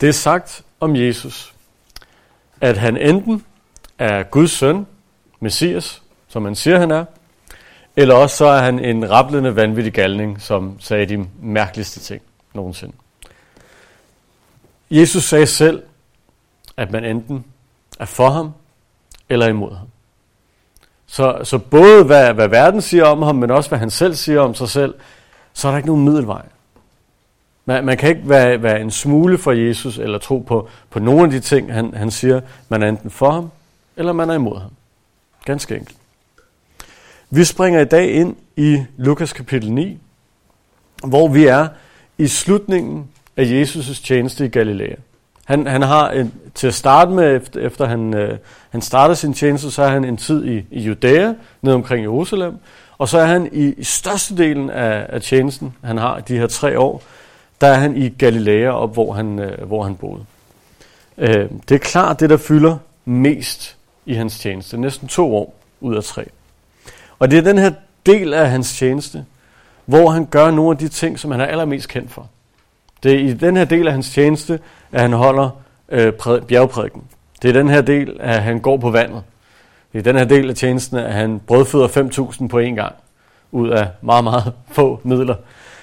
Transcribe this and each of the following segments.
Det er sagt om Jesus, at han enten er Guds søn, Messias, som man siger han er, eller også så er han en rablende vanvittig galning, som sagde de mærkeligste ting nogensinde. Jesus sagde selv, at man enten er for ham eller imod ham. Så både hvad verden siger om ham, men også hvad han selv siger om sig selv, så er der ikke nogen middelvej. Man kan ikke være en smule for Jesus, eller tro på nogle af de ting, han siger. Man er enten for ham, eller man er imod ham. Ganske enkelt. Vi springer i dag ind i Lukas kapitel 9, hvor vi er i slutningen af Jesus' tjeneste i Galilea. Han har til at starte med, efter han starter sin tjeneste, så er han en tid i Judæa, ned omkring Jerusalem, og så er han i størstedelen af tjenesten, han har de her 3 år, der er han i Galilea, op hvor han boede. Det er klart det, der fylder mest i hans tjeneste. Næsten 2 år ud af 3. Og det er den her del af hans tjeneste, hvor han gør nogle af de ting, som han er allermest kendt for. Det er i den her del af hans tjeneste, at han holder bjergprædiken. Det er den her del, at han går på vandet. Det er den her del af tjenesten, at han brødføder 5.000 på en gang, ud af meget, meget få midler.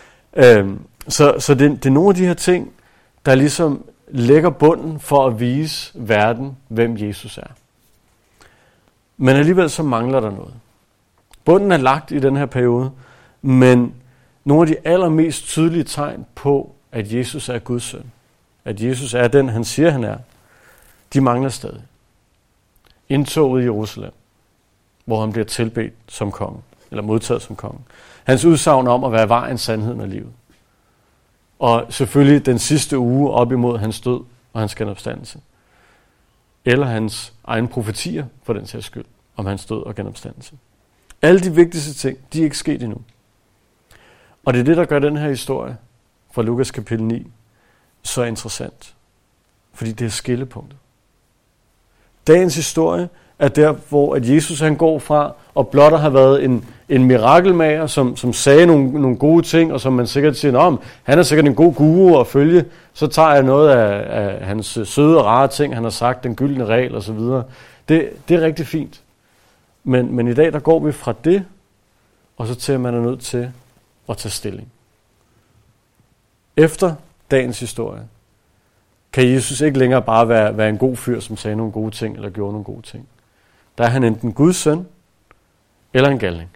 Så det er nogle af de her ting, der ligesom lægger bunden for at vise verden, hvem Jesus er. Men alligevel så mangler der noget. Bunden er lagt i den her periode, men nogle af de allermest tydelige tegn på, at Jesus er Guds søn, at Jesus er den, han siger, han er, de mangler stadig. Indtoget i Jerusalem, hvor han bliver tilbedt som konge, eller modtaget som konge. Hans udsagn om at være vejen, sandheden og livet. Og selvfølgelig den sidste uge op imod hans død og hans genopstandelse. Eller hans egne profetier, for den sags skyld, om hans død og genopstandelse. Alle de vigtigste ting, de er ikke sket endnu. Og det er det, der gør den her historie fra Lukas kapitel 9 så interessant. Fordi det er skillepunktet. Dagens historie er der, hvor at Jesus han går fra og blot har været en mirakelmager, som sagde nogle gode ting, og som man sikkert siger, han er sikkert en god guru at følge, så tager jeg noget af hans søde og rare ting, han har sagt, den gyldne regel osv. Det er rigtig fint. Men i dag, der går vi fra det, og så til, at man er nødt til at tage stilling. Efter dagens historie, kan Jesus ikke længere bare være en god fyr, som sagde nogle gode ting, eller gjorde nogle gode ting. Der er han enten Guds søn, eller en galning.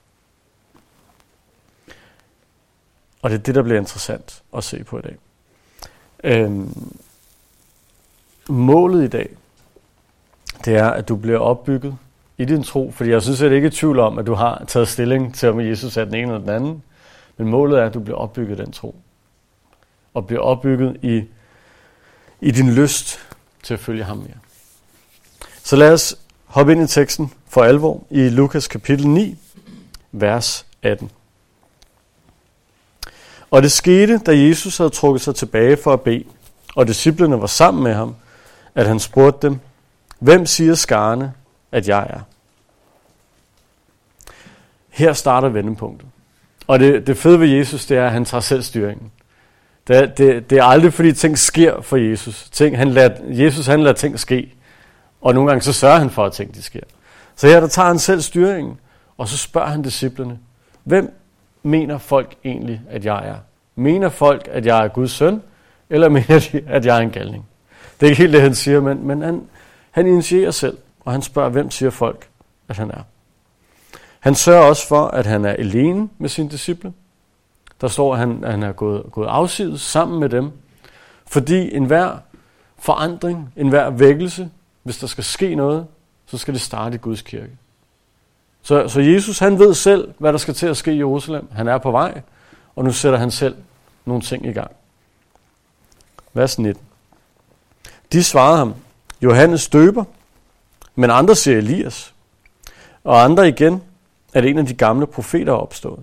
Og det er det, der bliver interessant at se på i dag. Målet i dag, det er, at du bliver opbygget i din tro, fordi jeg synes, at det ikke er tvivl om, at du har taget stilling til, om Jesus er den ene eller den anden. Men målet er, at du bliver opbygget i den tro. Og bliver opbygget i din lyst til at følge ham mere. Så lad os hoppe ind i teksten for alvor i Lukas kapitel 9, vers 18. Og det skete, da Jesus havde trukket sig tilbage for at bede, og disciplene var sammen med ham, at han spurgte dem, hvem siger skarne, at jeg er? Her starter vendepunktet. Og det fede ved Jesus, det er, at han tager selv styringen. Det er aldrig, fordi ting sker for Jesus. Jesus han lader ting ske, og nogle gange så sørger han for, at ting de sker. Så her der tager han selv styringen, og så spørger han disciplene, hvem mener folk egentlig, at jeg er? Mener folk, at jeg er Guds søn, eller mener de, at jeg er en galning? Det er ikke helt det, han siger, men han initierer selv, og han spørger, hvem siger folk, at han er? Han sørger også for, at han er alene med sine disciple. Der står, at han er gået afsides sammen med dem, fordi enhver forandring, enhver vækkelse, hvis der skal ske noget, så skal det starte i Guds kirke. Så Jesus, han ved selv, hvad der skal til at ske i Jerusalem. Han er på vej, og nu sætter han selv nogle ting i gang. Vers 19. De svarede ham, Johannes døber, men andre siger Elias, og andre igen, at en af de gamle profeter er opstået.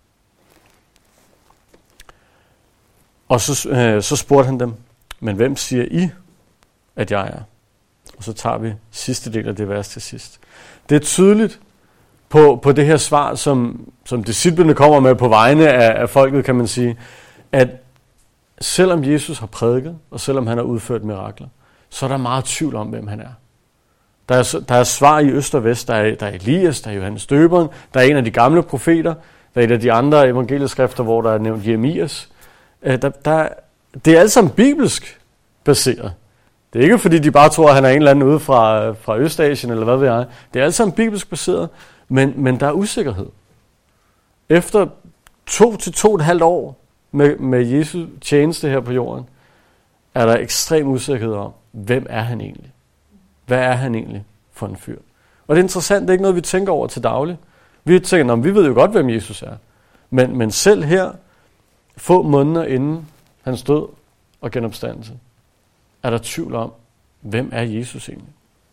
Og så spurgte han dem, men hvem siger I, at jeg er? Og så tager vi sidste del af det vers til sidst. Det er tydeligt på det her svar, som disciplene kommer med på vegne af folket, kan man sige, at selvom Jesus har prædiket, og selvom han har udført mirakler, så er der meget tvivl om, hvem han er. Der er svar i øst og vest. Der er Elias, der er Johannes Døberen, der er en af de gamle profeter, der er et af de andre evangelieskrifter, hvor der er nævnt Jeremias. Det er alt sammen bibelsk baseret. Det er ikke fordi, de bare tror, at han er en eller anden ude fra Østasien, eller hvad ved jeg. Det er alt sammen bibelsk baseret, men der er usikkerhed. Efter 2 til 2,5 år med Jesu tjeneste her på jorden, er der ekstrem usikkerhed om, hvem er han egentlig? Hvad er han egentlig for en fyr? Og det er interessant, det er ikke noget, vi tænker over til daglig. Vi tænker, vi ved jo godt, hvem Jesus er. Men selv her, få måneder inden hans død og genopstandelse, er der tvivl om, hvem er Jesus egentlig?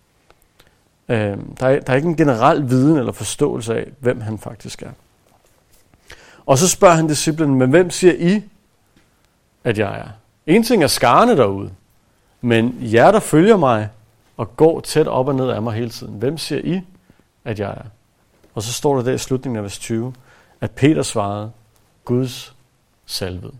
Der er ikke en generel viden eller forståelse af, hvem han faktisk er. Og så spørger han disciplene, men hvem siger I, at jeg er? En ting er skarne derude, men jer, der følger mig og går tæt op og ned af mig hele tiden, hvem siger I, at jeg er? Og så står der der i slutningen af vers 20, at Peter svarede, Guds salvede.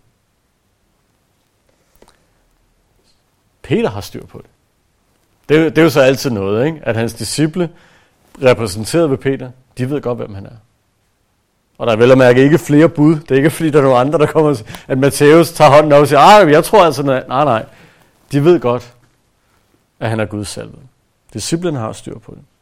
Peter har styr på det. Det er jo så altid noget, ikke? At hans disciple, repræsenteret ved Peter, de ved godt, hvem han er. Og der er vel at mærke ikke flere bud. Det er ikke fordi, der er nogen andre, der kommer og siger, at Matthæus tager hånden op og siger, jeg tror altså, nej. De ved godt, at han er Guds salvede. Disciplene har styr på det.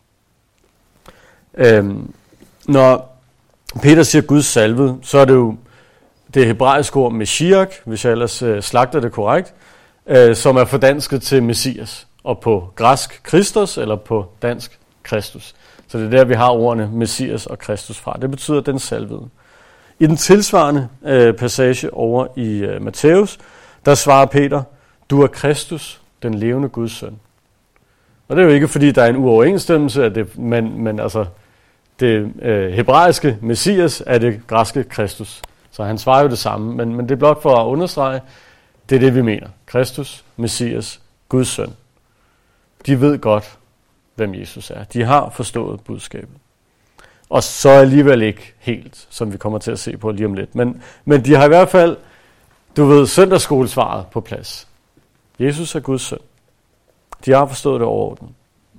Når Peter siger Guds salvede, så er det jo det hebraiske ord Meshiach, hvis jeg ellers slagter det korrekt, som er fordansket til Messias, og på græsk Kristus, eller på dansk Kristus. Så det er der, vi har ordene Messias og Kristus fra. Det betyder den salvede. I den tilsvarende passage over i Matthæus, der svarer Peter, du er Kristus, den levende Guds søn. Og det er jo ikke, fordi der er en uoverensstemmelse af det, men altså det hebraiske Messias er det græske Kristus. Så han svarer jo det samme, men det er blot for at understrege, det er det, vi mener. Kristus, Messias, Guds søn. De ved godt, hvem Jesus er. De har forstået budskabet. Og så alligevel ikke helt, som vi kommer til at se på lige om lidt. Men de har i hvert fald, søndagsskolesvaret på plads. Jesus er Guds søn. De har forstået det overordnet.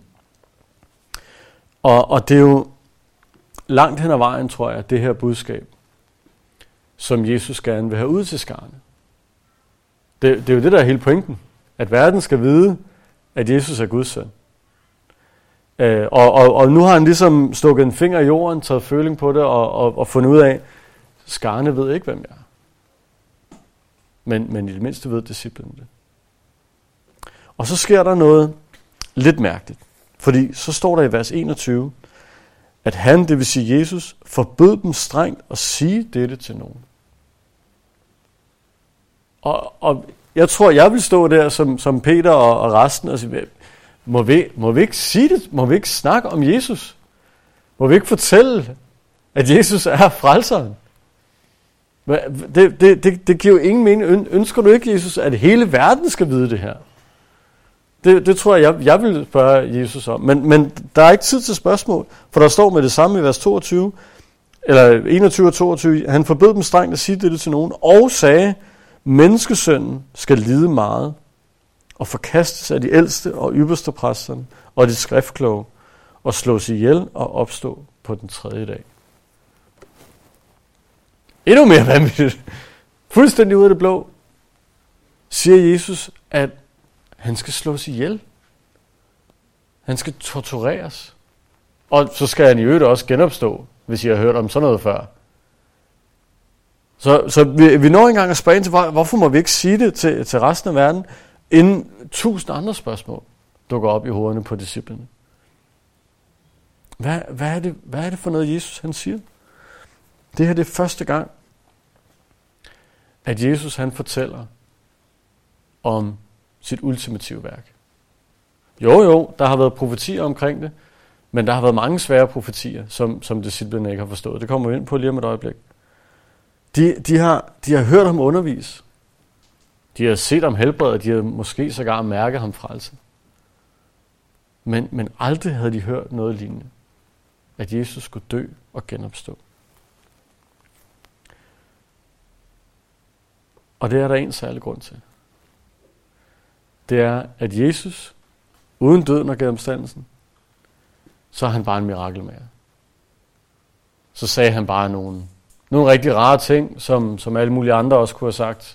Og det er jo langt hen ad vejen, tror jeg, det her budskab, som Jesus gerne vil have ud til skarne. Det er jo det, der er hele pointen. At verden skal vide, at Jesus er Guds søn. Og nu har han ligesom stukket en finger i jorden, taget føling på det og fundet ud af, skarne ved ikke, hvem jeg er. Men i det mindste ved disciplene det. Og så sker der noget lidt mærkeligt. Fordi så står der i vers 21, at han, det vil sige Jesus, forbød dem strengt at sige dette til nogen. Og jeg tror, jeg vil stå der som Peter og resten og sige, må vi ikke sige det? Må vi ikke snakke om Jesus? Må vi ikke fortælle, at Jesus er frelseren? Det giver jo ingen mening. Ønsker du ikke, Jesus, at hele verden skal vide det her? Det tror jeg vil spørge Jesus om. Men der er ikke tid til spørgsmål, for der står med det samme i vers 22, eller 21 og 22, han forbød dem strengt at sige det til nogen, og sagde, menneskesønnen skal lide meget, og forkastes af de ældste og ypperste præsterne, og de skriftkloge, og slås ihjel og opstå på den 3. dag. Endnu mere vanvittigt. Fuldstændig ud af det blå, siger Jesus, at han skal slås ihjel. Han skal tortureres. Og så skal han i øvrigt også genopstå, hvis I har hørt om sådan noget før. Så vi når engang at spørge ind til, hvorfor må vi ikke sige det til resten af verden, inden 1000 andre spørgsmål dukker op i hovederne på disciplene. Hvad er det for noget, Jesus han siger? Det her det er første gang, at Jesus han fortæller om sit ultimative værk. Jo, der har været profetier omkring det, men der har været mange svære profetier, som disciplene ikke har forstået. Det kommer vi ind på lige om et øjeblik. De har hørt ham undervise. De har set ham helbrede, de har måske sågar mærket ham frelse. Men aldrig havde de hørt noget lignende. At Jesus skulle dø og genopstå. Og det er der en særlig grund til. Det er, at Jesus, uden døden og genopstandelsen, så er han bare en mirakelmager. Så sagde han bare nogle rigtig rare ting, som alle mulige andre også kunne have sagt.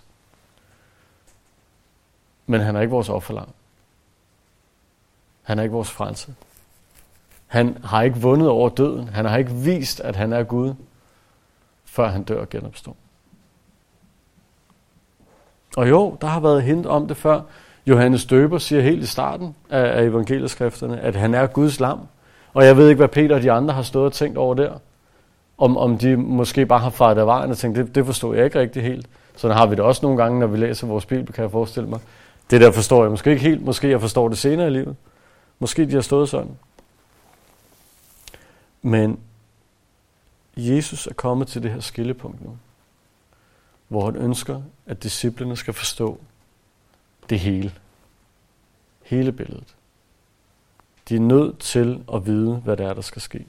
Men han er ikke vores offerlam. Han er ikke vores frelse. Han har ikke vundet over døden. Han har ikke vist, at han er Gud, før han dør og genopstår. Og jo, der har været hint om det før. Johannes Døber siger helt i starten af evangelieskrifterne, at han er Guds lam. Og jeg ved ikke, hvad Peter og de andre har stået og tænkt over der. Om de måske bare har faret af vejen og tænkt, det forstår jeg ikke rigtig helt. Sådan har vi det også nogle gange, når vi læser vores Bibel, kan jeg forestille mig. Det der forstår jeg måske ikke helt. Måske jeg forstår det senere i livet. Måske de har stået sådan. Men Jesus er kommet til det her skillepunkt nu, hvor han ønsker, at disciplene skal forstå det hele. Hele billedet. De er nødt til at vide, hvad det er, der skal ske.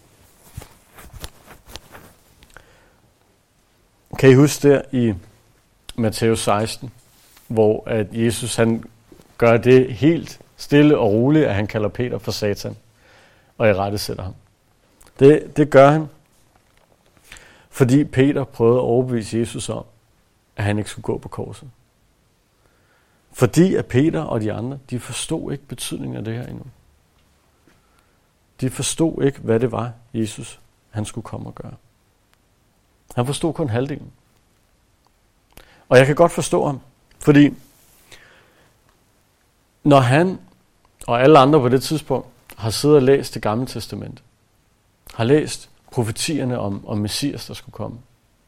Kan I huske der i Matthæus 16, hvor at Jesus han gør det helt stille og roligt, at han kalder Peter for Satan, og irettesætter ham. Det gør han, fordi Peter prøvede at overbevise Jesus om, at han ikke skulle gå på korset. Fordi at Peter og de andre, de forstod ikke betydningen af det her endnu. De forstod ikke, hvad det var, Jesus han skulle komme og gøre. Han forstod kun halvdelen. Og jeg kan godt forstå ham, fordi når han og alle andre på det tidspunkt har siddet og læst det gamle testamente, har læst profetierne om Messias, der skulle komme,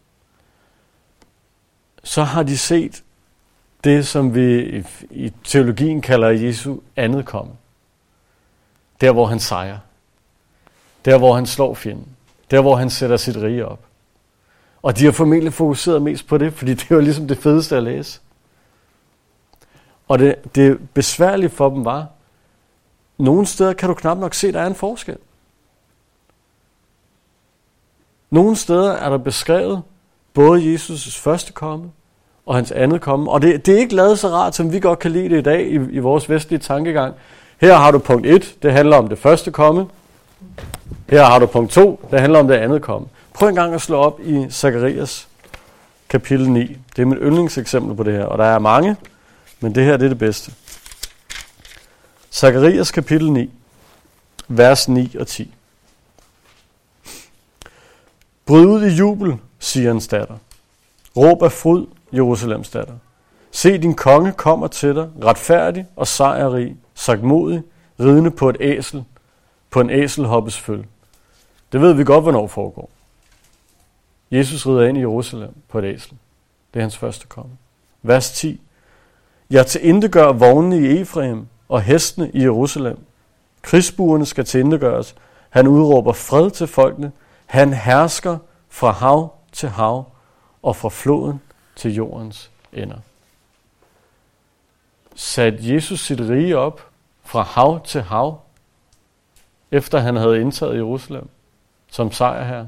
så har de set det, som vi i teologien kalder Jesu andet komme. Der, hvor han sejrer. Der, hvor han slår fjenden. Der, hvor han sætter sit rige op. Og de har formentlig fokuseret mest på det, fordi det var ligesom det fedeste at læse. Og det besværlige for dem var, nogle steder kan du knap nok se, der er en forskel. Nogle steder er der beskrevet både Jesus' første komme og hans andet komme. Og det er ikke lavet så rart, som vi godt kan lide det i dag i vores vestlige tankegang. Her har du punkt 1, det handler om det første komme. Her har du punkt 2, det handler om det andet komme. Prøv en gang at slå op i Zakarias kapitel 9. Det er mit yndlingseksempel på det her, og der er mange, men det her det er det bedste. Zakarias kapitel 9, vers 9 og 10. Bryd ud i jubel, Sions datter. Råb af fryd, Jerusalems datter. Se, din konge kommer til dig, retfærdig og sejrrig, sagtmodig, ridende på et æsel, på en æselhoppes føl. Det ved vi godt, hvornår foregår. Jesus rider ind i Jerusalem på et æsel. Det er hans første komme. Vers 10. Jeg tilintetgør vognene i Efraim og hestene i Jerusalem. Krigsbuerne skal tilintetgøres. Han udråber fred til folkene. Han hersker fra hav til hav og fra floden til jordens ender. Satte Jesus sit rige op fra hav til hav, efter han havde indtaget Jerusalem som sejrherre?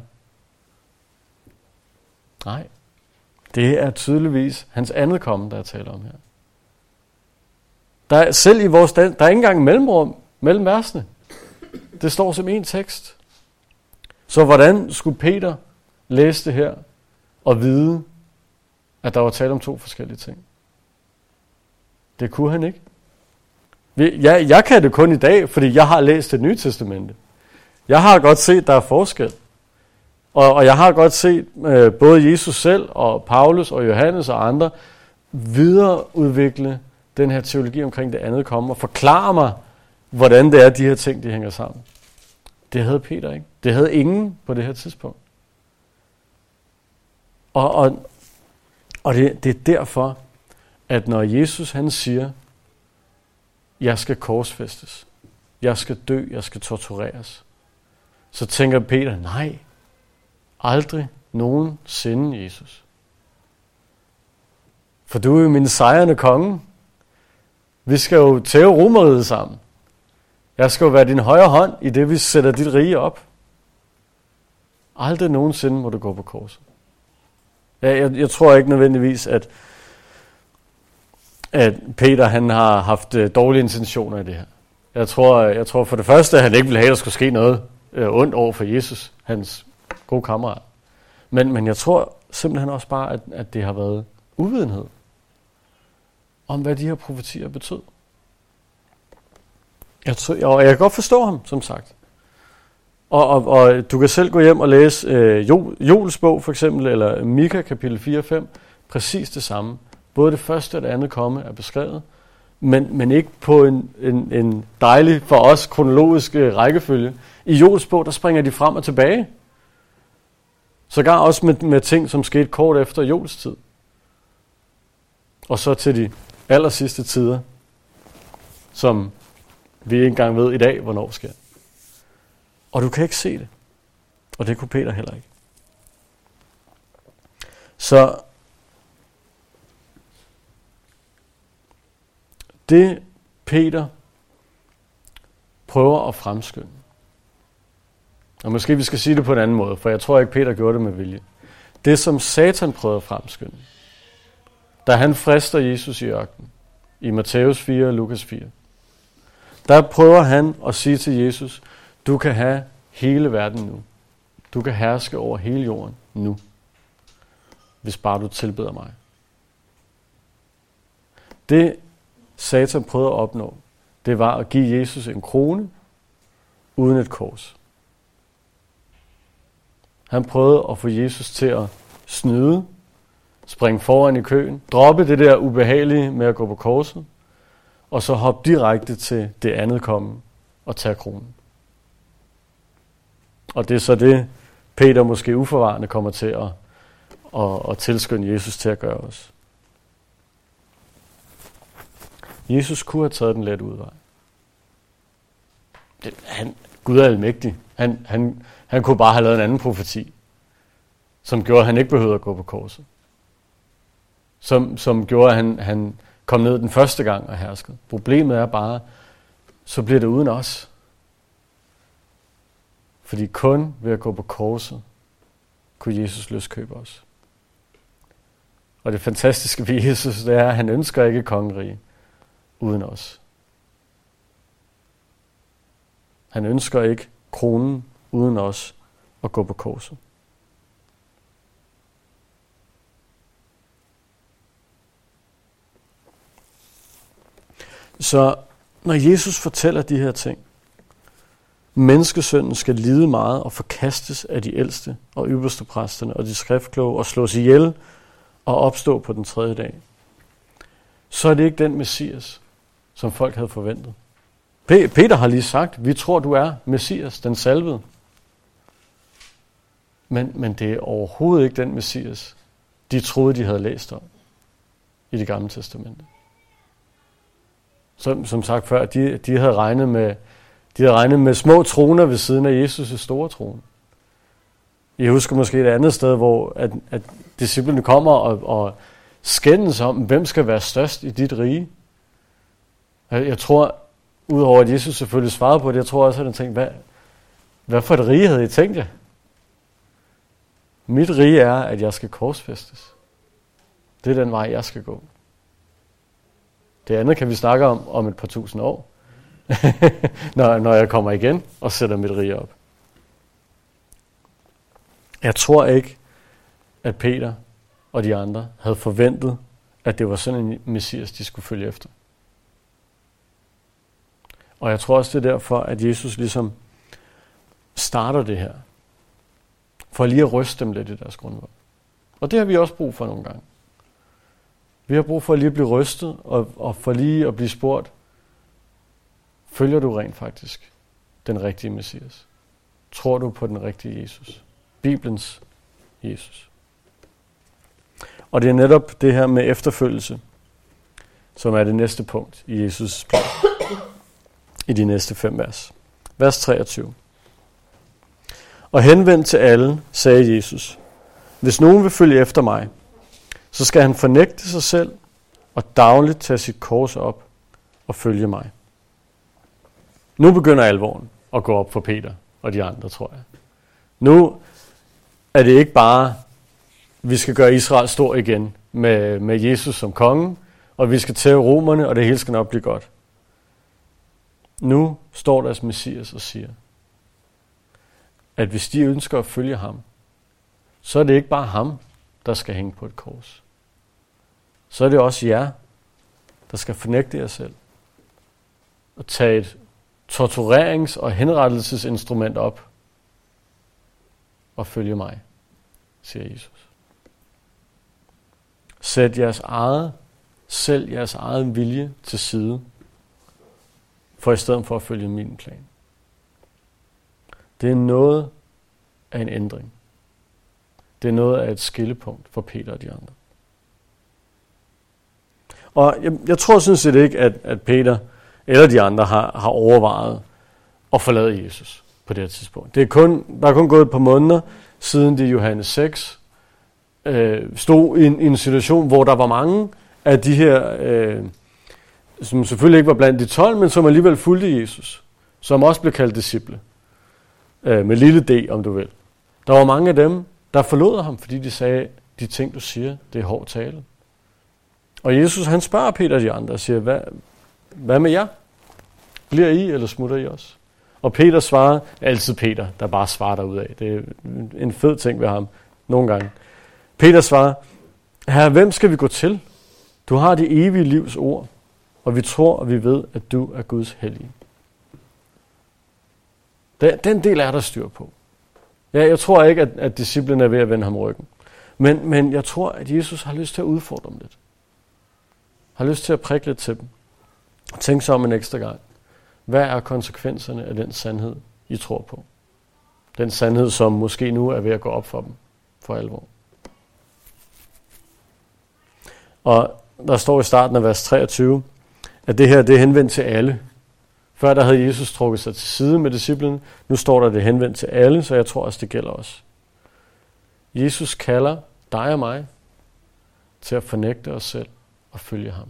Nej, det er tydeligvis hans andet komme, der er tale om her. Der er, selv i vores der er ikke engang mellemrum mellem versene. Det står som en tekst. Så hvordan skulle Peter læse det her og vide, at der var tale om to forskellige ting? Det kunne han ikke. Jeg kan det kun i dag, fordi jeg har læst det Nye Testamente. Jeg har godt set, at der er forskel. Og jeg har godt set både Jesus selv og Paulus og Johannes og andre videreudvikle den her teologi omkring det andet komme og forklare mig, hvordan det er, de her ting de hænger sammen. Det havde Peter ikke. Det havde ingen på det her tidspunkt. Og det er derfor, at når Jesus han siger, jeg skal korsfæstes, jeg skal dø, jeg skal tortureres, så tænker Peter, nej, aldrig nogensinde, Jesus. For du er jo min sejrende konge. Vi skal jo tæve Romeriet sammen. Jeg skal jo være din højre hånd i det, vi sætter dit rige op. Aldrig nogensinde må du gå på korset. Jeg tror ikke nødvendigvis, at Peter han har haft dårlige intentioner i det her. Jeg tror for det første, at han ikke ville have, at der skulle ske noget ondt over for Jesus, hans gode kammerat. Men jeg tror simpelthen også bare, at det har været uvidenhed om, hvad de her profetier betød. Jeg kan godt forstå ham, som sagt. Og du kan selv gå hjem og læse Joels bog for eksempel, eller Mika kapitel 4 og 5. Præcis det samme. Både det første og det andet komme er beskrevet, men ikke på en dejlig, for os, kronologisk rækkefølge. I Joels bog, der springer de frem og tilbage. Sågar også med ting, som skete kort efter Joels tid. Og så til de allersidste tider, som vi ikke engang ved i dag, hvornår sker. Og du kan ikke se det. Og det kunne Peter heller ikke. Så det Peter prøver at fremskynde. Og måske vi skal sige det på en anden måde, for jeg tror ikke, Peter gjorde det med vilje. Det som Satan prøvede at fremskynde, da han frister Jesus i ørkenen, i Matthæus 4 og Lukas 4, der prøver han at sige til Jesus, du kan have hele verden nu. Du kan herske over hele jorden nu, hvis bare du tilbeder mig. Det Satan prøvede at opnå, det var at give Jesus en krone uden et kors. Han prøvede at få Jesus til at snyde, springe foran i køen, droppe det der ubehagelige med at gå på korset, og så hoppe direkte til det andet komme og tage kronen. Og det er så det, Peter måske uforvarende kommer til at tilskynde Jesus til at gøre os. Jesus kunne have taget den let udvej. Gud er almægtig. Han kunne bare have lavet en anden profeti, som gjorde, at han ikke behøvede at gå på korset. Som gjorde, at han kom ned den første gang og herskede. Problemet er bare, så bliver det uden os. Fordi kun ved at gå på korset, kunne Jesus løskøbe os. Og det fantastiske ved Jesus, det er, at han ønsker ikke kongerige uden os. Han ønsker ikke kronen uden os at gå på korset. Så når Jesus fortæller de her ting, menneskesønnen skal lide meget og forkastes af de ældste og ypperste præsterne og de skriftkloge og slås ihjel og opstå på den 3. dag, så er det ikke den Messias, som folk havde forventet. Peter har lige sagt, vi tror, du er Messias, den salvede. Men det er overhovedet ikke den Messias, de troede, de havde læst om i Det Gamle Testamente. Som sagt før, de havde regnet med små troner ved siden af Jesus' store trone. Jeg husker måske et andet sted, hvor at disciplene kommer og skændes om, hvem skal være størst i dit rige. Jeg tror, udover at Jesus selvfølgelig svarede på det, jeg tror også, at han tænkte, hvad for et rige havde I tænkt jer? Mit rige er, at jeg skal korsfæstes. Det er den vej, jeg skal gå. Det andet kan vi snakke om et par tusind år, når jeg kommer igen og sætter mit rige op. Jeg tror ikke, at Peter og de andre havde forventet, at det var sådan en Messias, de skulle følge efter. Og jeg tror også, det er derfor, at Jesus ligesom starter det her, for lige at ryste dem lidt i deres grundvold. Og det har vi også brug for nogle gange. Vi har brug for lige at blive rystet, og for lige at blive spurgt, følger du rent faktisk den rigtige Messias? Tror du på den rigtige Jesus? Bibelens Jesus. Og det er netop det her med efterfølgelse, som er det næste punkt i Jesus' plan. I de næste 5 vers. Vers 23. Og henvendt til alle, sagde Jesus, hvis nogen vil følge efter mig, så skal han fornægte sig selv og dagligt tage sit kors op og følge mig. Nu begynder alvoren at gå op for Peter og de andre, tror jeg. Nu er det ikke bare, vi skal gøre Israel stor igen med Jesus som konge, og vi skal tæve romerne, og det hele skal nok blive godt. Nu står deres Messias og siger, at hvis de ønsker at følge ham, så er det ikke bare ham, der skal hænge på et kors. Så er det også jer, der skal fornægte jer selv og tage et torturerings- og henrettelsesinstrument op og følge mig, siger Jesus. Sælg jeres egen vilje til side, for i stedet for at følge min plan. Det er noget af en ændring. Det er noget af et skillepunkt for Peter og de andre. Og jeg tror sådan set ikke, at Peter eller de andre har overvejet at forlade Jesus på det her tidspunkt. Der er kun gået et par måneder, siden de i Johannes 6 stod i en situation, hvor der var mange af de her, som selvfølgelig ikke var blandt de 12, men som alligevel fulgte Jesus, som også blev kaldt disciple, med lille d, om du vil. Der var mange af dem, der forlod ham, fordi de sagde, de ting, du siger, det er hård tale. Og Jesus, han spørger Peter og de andre og siger, hvad med jer? Bliver I, eller smutter I også? Og Peter svarer, altid Peter, der bare svarer derudad. Det er en fed ting ved ham, nogle gange. Peter svarer, Herre, hvem skal vi gå til? Du har det evige livs ord, og vi tror, og vi ved, at du er Guds hellige. Den del er der styr på. Ja, jeg tror ikke, at disciplene er ved at vende ham ryggen. Men jeg tror, at Jesus har lyst til at udfordre dem lidt. Har lyst til at prikke lidt til dem. Og tænke sig om en ekstra gang. Hvad er konsekvenserne af den sandhed, I tror på? Den sandhed, som måske nu er ved at gå op for dem for alvor. Og der står i starten af vers 23, at det her det er henvendt til alle. Før der havde Jesus trukket sig til side med disciplene. Nu står der, det er henvendt til alle, så jeg tror også, det gælder os. Jesus kalder dig og mig til at fornægte os selv og følge ham.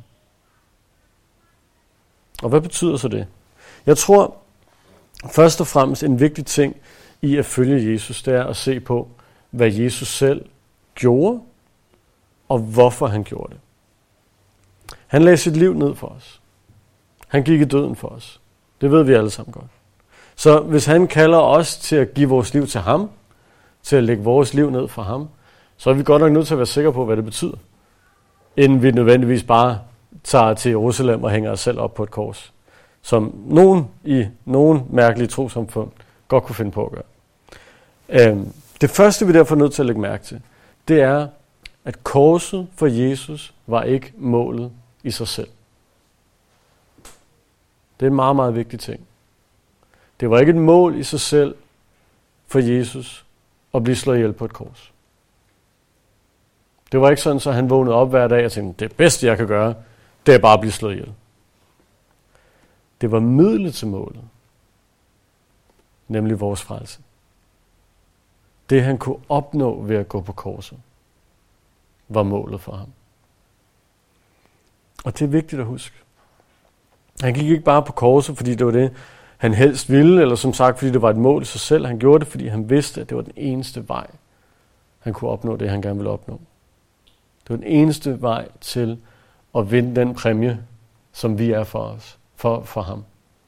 Og hvad betyder så det? Jeg tror først og fremmest en vigtig ting i at følge Jesus, det er at se på, hvad Jesus selv gjorde, og hvorfor han gjorde det. Han lagde sit liv ned for os. Han gik i døden for os. Det ved vi alle sammen godt. Så hvis han kalder os til at give vores liv til ham, til at lægge vores liv ned for ham, så er vi godt nok nødt til at være sikre på, hvad det betyder. Inden vi nødvendigvis bare tager til Jerusalem og hænger os selv op på et kors. Som nogen i nogen mærkelige trossamfund godt kunne finde på at gøre. Det første, vi derfor er nødt til at lægge mærke til, det er, at korset for Jesus var ikke målet i sig selv. Det er en meget, meget vigtig ting. Det var ikke et mål i sig selv for Jesus at blive slået ihjel på et kors. Det var ikke sådan, at han vågnede op hver dag og tænkte, det bedste, jeg kan gøre, det er bare at blive slået ihjel. Det var midlet til målet, nemlig vores frelse. Det, han kunne opnå ved at gå på korset, var målet for ham. Og det er vigtigt at huske. Han gik ikke bare på korset, fordi det var det, han helst ville, eller som sagt, fordi det var et mål i sig selv. Han gjorde det, fordi han vidste, at det var den eneste vej, han kunne opnå det, han gerne ville opnå. Det var den eneste vej til at vinde den præmie, som vi er for os, for ham.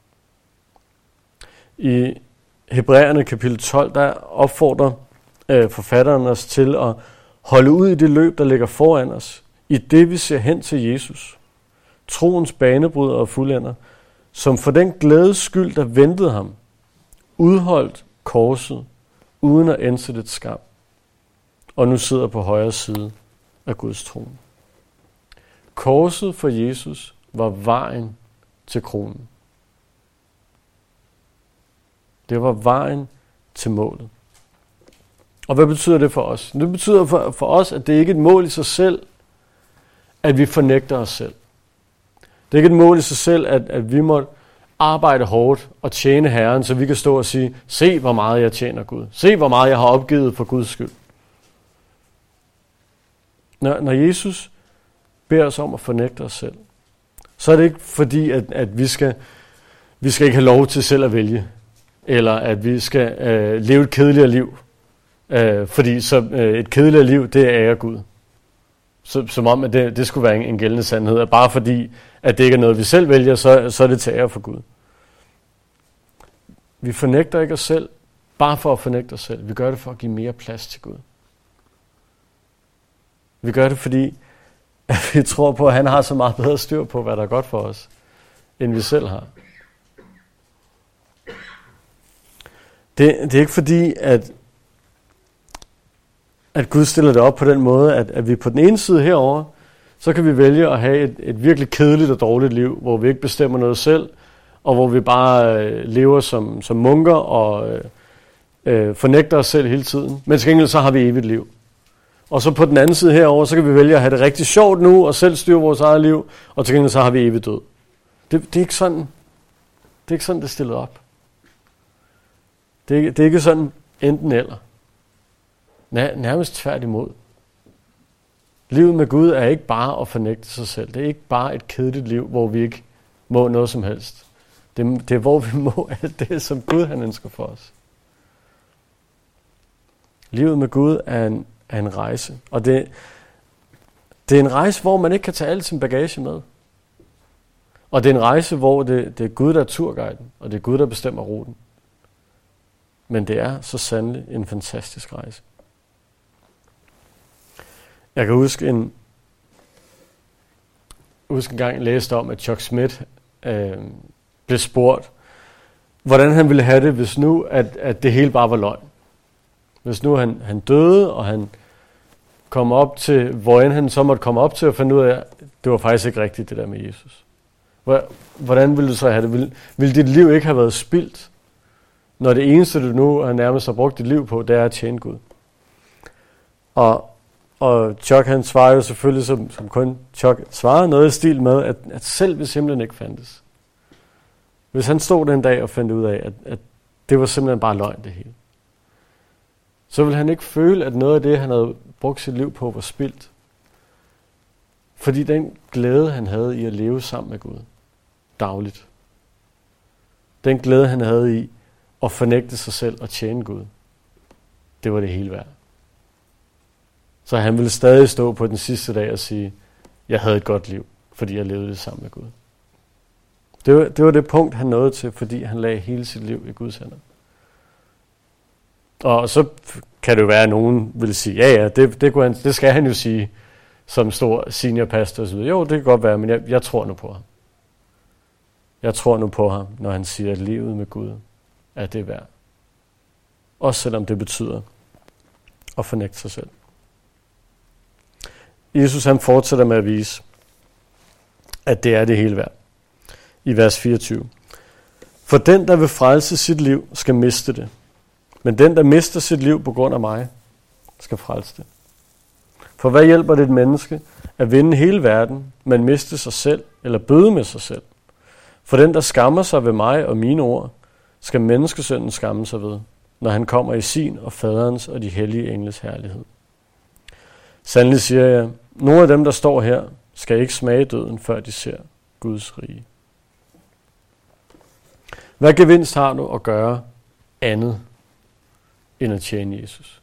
I Hebræerne kapitel 12, der opfordrer forfatteren os til at holde ud i det løb, der ligger foran os, i det vi ser hen til Jesus, troens banebryder og fuldender, som for den glædes skyld, der ventede ham, udholdt korset, uden at indsætte et skam, og nu sidder på højre side af Guds trone. Korset for Jesus var vejen til kronen. Det var vejen til målet. Og hvad betyder det for os? Det betyder for os, at det ikke er et mål i sig selv, at vi fornægter os selv. Det er ikke et mål i sig selv, at vi må arbejde hårdt og tjene Herren, så vi kan stå og sige, se hvor meget jeg tjener Gud. Se hvor meget jeg har opgivet for Guds skyld. Når Jesus beder os om at fornægte os selv, så er det ikke fordi, at vi skal ikke have lov til selv at vælge, eller at vi skal leve et kedeligere liv, fordi så et kedeligere liv, det er ære Gud. Som om, at det skulle være en gældende sandhed. At bare fordi, at det ikke er noget, vi selv vælger, så er det til ære for Gud. Vi fornægter ikke os selv, bare for at fornægte os selv. Vi gør det for at give mere plads til Gud. Vi gør det, fordi at vi tror på, at han har så meget bedre styr på, hvad der er godt for os, end vi selv har. Det er ikke fordi, at Gud stiller det op på den måde, at vi på den ene side herover, så kan vi vælge at have et virkelig kedeligt og dårligt liv, hvor vi ikke bestemmer noget selv, og hvor vi bare lever som munker og fornægter os selv hele tiden. Men til gengæld så har vi evigt liv. Og så på den anden side herover, så kan vi vælge at have det rigtig sjovt nu, og selv styre vores eget liv, og til gengæld så har vi evigt død. Det er ikke sådan, det er stillet op. Det er ikke sådan enten eller. Nærmest tværtimod. Livet med Gud er ikke bare at fornægte sig selv. Det er ikke bare et kedeligt liv, hvor vi ikke må noget som helst. Det er hvor vi må alt det, som Gud han ønsker for os. Livet med Gud er en rejse. Og det er en rejse, hvor man ikke kan tage al sin bagage med. Og det er en rejse, hvor det er Gud, der er turguiden, og det er Gud, der bestemmer ruten. Men det er så sandelig en fantastisk rejse. Jeg kan huske en gang, jeg læste om, at Chuck Smith blev spurgt, hvordan han ville have det, hvis nu, at det hele bare var løgn. Hvis nu han døde, og han kom op til, hvor end han så måtte komme op til, og finde ud af, at det var faktisk ikke rigtigt, det der med Jesus. Hvordan ville du så have det? Ville dit liv ikke have været spildt, når det eneste, du nu har nærmest har brugt dit liv på, det er at tjene Gud? Og Chuck, han svarer jo selvfølgelig, som kun Chuck svarer, noget i stil med, at selv hvis himlen ikke fandtes. Hvis han stod den dag og fandt ud af, at det var simpelthen bare løgn det hele, så ville han ikke føle, at noget af det, han havde brugt sit liv på, var spildt. Fordi den glæde, han havde i at leve sammen med Gud dagligt, den glæde, han havde i at fornægte sig selv og tjene Gud, det var det hele værd. Så han ville stadig stå på den sidste dag og sige, jeg havde et godt liv, fordi jeg levede det sammen med Gud. Det var det punkt, han nåede til, fordi han lagde hele sit liv i Guds hænder. Og så kan det jo være, at nogen vil sige, ja, det skal han jo sige, som stor seniorpastor og så videre. Jo, det kan godt være, men jeg tror nu på ham. Jeg tror nu på ham, når han siger, at livet med Gud er det værd. Også selvom det betyder at fornægte sig selv. Jesus han fortsætter med at vise, at det er det hele værd. I vers 24. For den, der vil frelse sit liv, skal miste det. Men den, der mister sit liv på grund af mig, skal frelse det. For hvad hjælper det et menneske at vinde hele verden, men miste sig selv eller bøde med sig selv? For den, der skammer sig ved mig og mine ord, skal menneskesønnen skamme sig ved, når han kommer i sin og faderens og de hellige engles herlighed. Sandelig siger jeg, nogle af dem, der står her, skal ikke smage døden, før de ser Guds rige. Hvad gevinst har du at gøre andet end at tjene Jesus?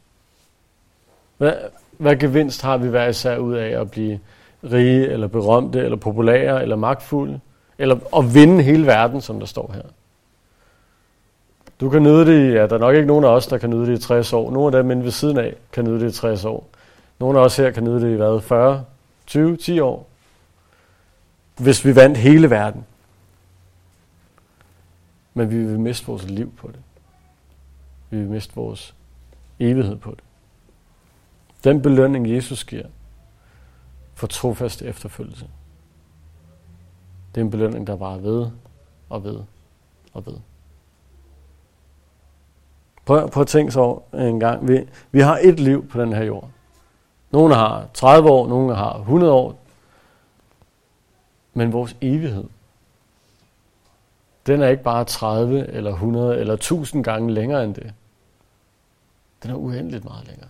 Hvad gevinst har vi hver især ud af at blive rige, eller berømte, eller populære, eller magtfulde, eller at vinde hele verden, som der står her? Du kan nyde det der er nok ikke nogen af os, der kan nyde det i 60 år. Nogle af dem inde ved siden af kan nyde det i 60 år. Nogle af os her kan nyde det i 40, 20, 10 år. Hvis vi vandt hele verden. Men vi vil miste vores liv på det. Vi vil miste vores evighed på det. Den belønning, Jesus giver for trofast efterfølgelse, det er en belønning, der varer ved og ved og ved. Prøv at tænke så en gang. Vi har et liv på den her jord. Nogle har 30 år, nogle har 100 år. Men vores evighed, den er ikke bare 30 eller 100 eller 1000 gange længere end det. Den er uendeligt meget længere.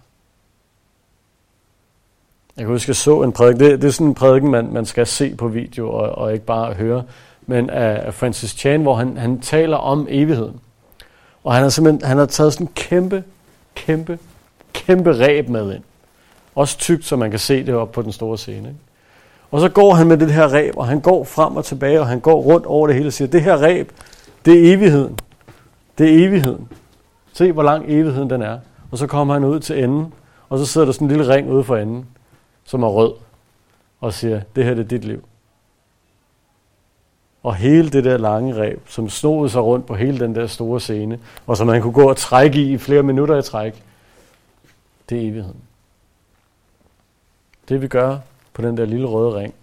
Jeg kan huske, jeg så en prædiken. Det er sådan en prædiken, man skal se på video og ikke bare høre. Men af Francis Chan, hvor han taler om evigheden. Og han har taget sådan en kæmpe reb med ind. Også tykt, så man kan se det oppe på den store scene. Ikke? Og så går han med det her reb, og han går frem og tilbage, og han går rundt over det hele og siger, det her reb, det er evigheden. Det er evigheden. Se, hvor lang evigheden den er. Og så kommer han ud til enden, og så sidder der sådan en lille ring ude for enden, som er rød, og siger, det her det er dit liv. Og hele det der lange reb, som snoede sig rundt på hele den der store scene, og som man kunne gå og trække i flere minutter i træk, det er evigheden. Det vi gør på den der lille røde ring,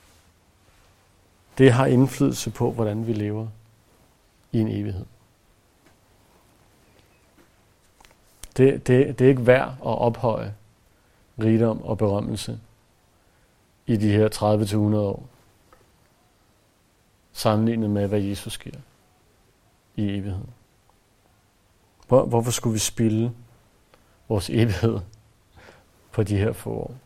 det har indflydelse på, hvordan vi lever i en evighed. Det er ikke værd at ophøje rigdom og berømmelse i de her 30-100 år, sammenlignet med, hvad Jesus giver i evigheden. Hvorfor skulle vi spilde vores evighed på de her få år?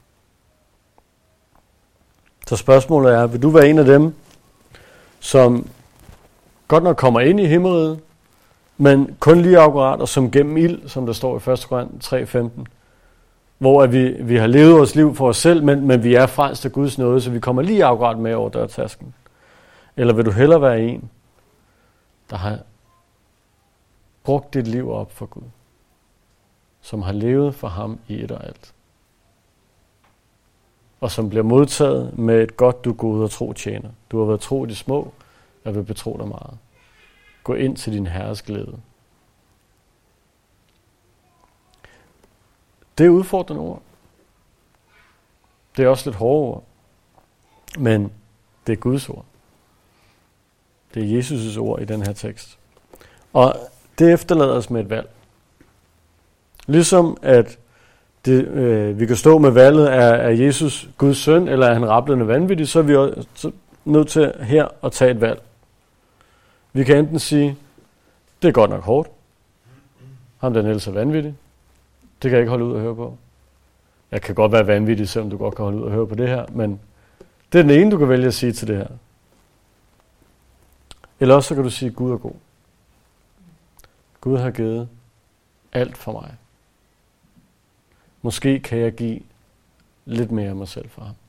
Så spørgsmålet er, vil du være en af dem, som godt nok kommer ind i himmeriget, men kun lige akkurat, og som gennem ild, som der står i 1. Korinther 3:15, hvor vi har levet vores liv for os selv, men vi er frelst af Guds nåde, så vi kommer lige akkurat med over dørtasken? Eller vil du hellere være en, der har brugt dit liv op for Gud, som har levet for ham i et og alt, og som bliver modtaget med et godt, du gode og tro tjener. Du har været tro i de små, jeg vil betro dig meget. Gå ind til din Herres glæde. Det er udfordrende ord. Det er også lidt hårde ord. Men det er Guds ord. Det er Jesus' ord i den her tekst. Og det efterlader os med et valg. Ligesom at vi kan stå med valget, er Jesus Guds søn, eller er han rablende vanvittig, så er vi også nødt til her at tage et valg. Vi kan enten sige, det er godt nok hårdt. Ham den ellers er vanvittig. Det kan jeg ikke holde ud og høre på. Jeg kan godt være vanvittig, selvom du godt kan holde ud og høre på det her, men det er den ene, du kan vælge at sige til det her. Eller også så kan du sige, Gud er god. Gud har givet alt for mig. Måske kan jeg give lidt mere af mig selv for ham.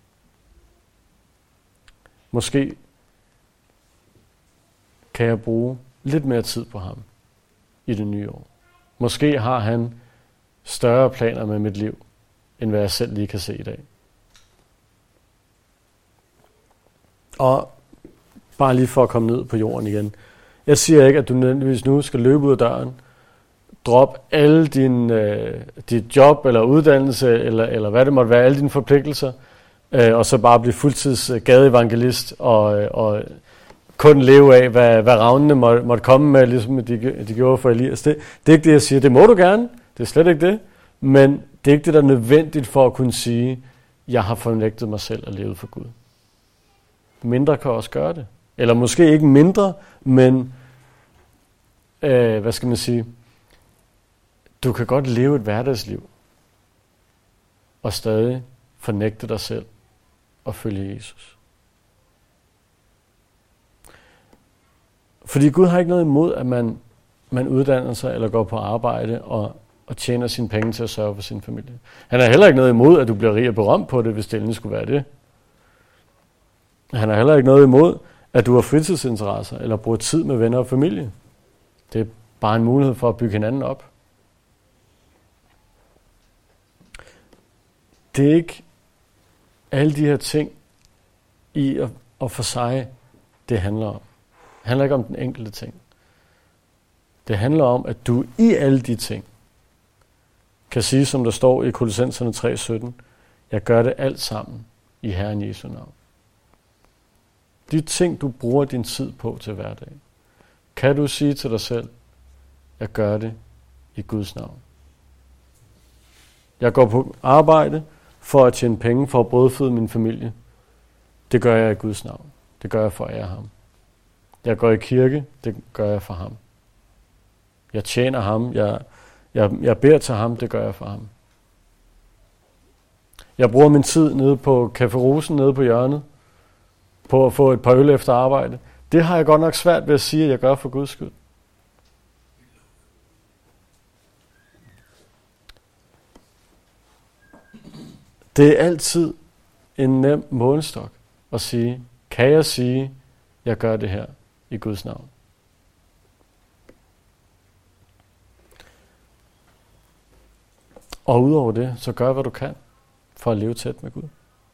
Måske kan jeg bruge lidt mere tid på ham i det nye år. Måske har han større planer med mit liv, end hvad jeg selv lige kan se i dag. Og bare lige for at komme ned på jorden igen. Jeg siger ikke, at du nødvendigvis nu skal løbe ud af døren, drop alle dit job eller uddannelse, eller hvad det måtte være, alle dine forpligtelser, og så bare blive fuldtids gadeevangelist og kun leve af, hvad ravnene måtte komme med, ligesom de gjorde for Elias. Det er ikke det, jeg siger. Det må du gerne. Det er slet ikke det. Men det er ikke det, der er nødvendigt for at kunne sige, jeg har fornægtet mig selv at leve for Gud. Mindre kan også gøre det. Eller måske ikke mindre, men hvad skal man sige? Du kan godt leve et hverdagsliv og stadig fornægte dig selv og følge Jesus. Fordi Gud har ikke noget imod, at man uddanner sig eller går på arbejde og tjener sine penge til at sørge for sin familie. Han har heller ikke noget imod, at du bliver rig og berømt på det, hvis det endelig skulle være det. Han har heller ikke noget imod, at du har fritidsinteresser eller bruger tid med venner og familie. Det er bare en mulighed for at bygge hinanden op. Det er ikke alle de her ting i og for sig, det handler om. Det handler ikke om den enkelte ting. Det handler om, at du i alle de ting kan sige, som der står i Kolossenserne 3:17, jeg gør det alt sammen i Herren Jesu navn. De ting, du bruger din tid på til hverdag, kan du sige til dig selv, jeg gør det i Guds navn. Jeg går på arbejde for at tjene penge, for at brødføde min familie. Det gør jeg i Guds navn. Det gør jeg for at ære ham. Jeg går i kirke, det gør jeg for ham. Jeg tjener ham, jeg beder til ham, det gør jeg for ham. Jeg bruger min tid nede på Café Rosen, nede på hjørnet, på at få et par øl efter arbejde. Det har jeg godt nok svært ved at sige, at jeg gør for Guds skyld. Det er altid en nem målestok at sige, kan jeg sige, jeg gør det her i Guds navn? Og udover det, så gør hvad du kan for at leve tæt med Gud.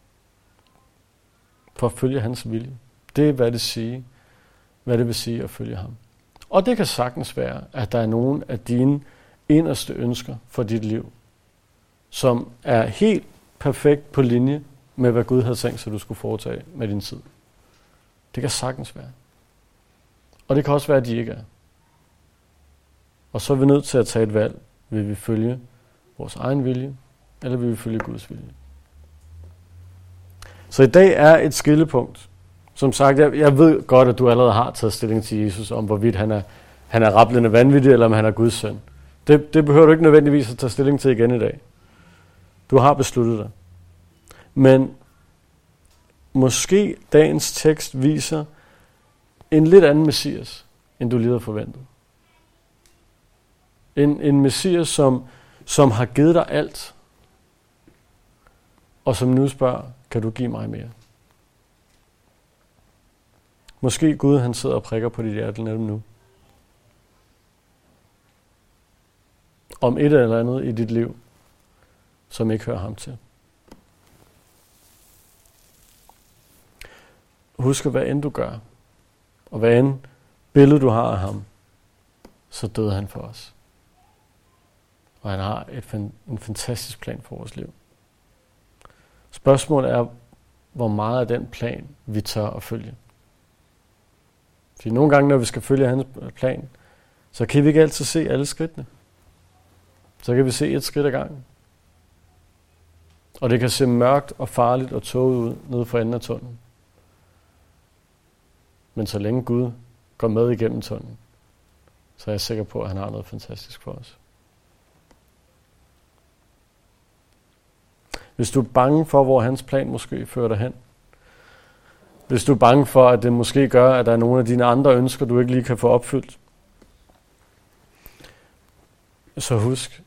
For at følge hans vilje. Det er, hvad det vil sige at følge ham. Og det kan sagtens være, at der er nogle af dine inderste ønsker for dit liv, som er helt perfekt på linje med, hvad Gud havde tænkt sig, du skulle foretage med din tid. Det kan sagtens være. Og det kan også være, at de ikke er. Og så er vi nødt til at tage et valg. Vil vi følge vores egen vilje, eller vil vi følge Guds vilje? Så i dag er et skillepunkt. Som sagt, jeg ved godt, at du allerede har taget stilling til Jesus, om hvorvidt han er rablende vanvittig, eller om han er Guds søn. Det behøver du ikke nødvendigvis at tage stilling til igen i dag. Du har besluttet dig. Men måske dagens tekst viser en lidt anden Messias, end du lige havde forventet. En Messias, som har givet dig alt, og som nu spørger, kan du give mig mere? Måske Gud, han sidder og prikker på dit hjerte netop nu. Om et eller andet i dit liv, som ikke hører ham til. Husk, hvad end du gør, og hvad end billede du har af ham, så døde han for os. Og han har en fantastisk plan for vores liv. Spørgsmålet er, hvor meget af den plan vi tør at følge. Fordi nogle gange, når vi skal følge hans plan, så kan vi ikke altid se alle skridtene. Så kan vi se et skridt ad gangen. Og det kan se mørkt og farligt og tåget ud nede for enden af tunnelen. Men så længe Gud går med igennem tunnelen, så er jeg sikker på, at han har noget fantastisk for os. Hvis du er bange for, hvor hans plan måske fører dig hen, hvis du er bange for, at det måske gør, at der er nogle af dine andre ønsker, du ikke lige kan få opfyldt, så husk,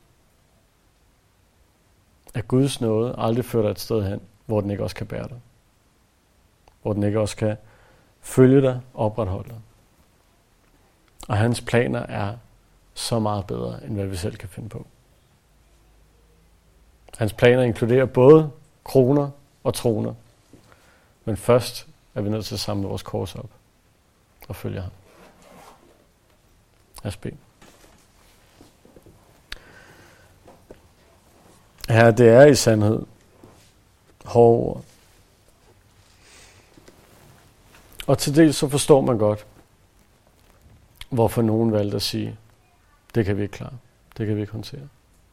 at Guds nåde aldrig fører dig et sted hen, hvor den ikke også kan bære dig. Hvor den ikke også kan følge dig og opretholde dig. Og hans planer er så meget bedre, end hvad vi selv kan finde på. Hans planer inkluderer både kroner og troner. Men først er vi nødt til at samle vores kors op og følge ham. Lad os bede. Herre, det er i sandhed hårde ord. Og til dels så forstår man godt, hvorfor nogen valgte at sige, det kan vi ikke klare, det kan vi ikke håndtere.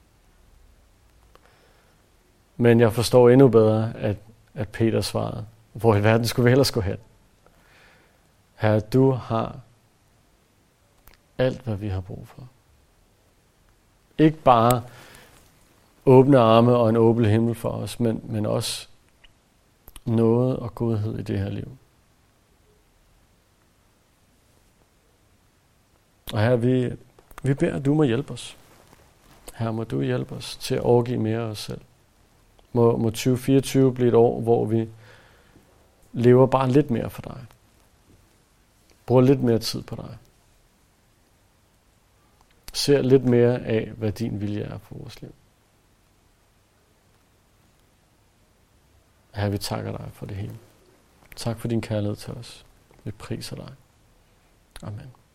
Men jeg forstår endnu bedre, at Peter svarede, hvor i verden skulle vi ellers gå hen? Herre, du har alt, hvad vi har brug for. Ikke bare åbne arme og en åben himmel for os, men også nåde og godhed i det her liv. Og her vi beder, at du må hjælpe os. Her må du hjælpe os til at overgive mere af os selv. Må 2024 blive et år, hvor vi lever bare lidt mere for dig. Bruger lidt mere tid på dig. Ser lidt mere af, hvad din vilje er for vores liv. Herre, vi takker dig for det hele. Tak for din kærlighed til os. Vi priser dig. Amen.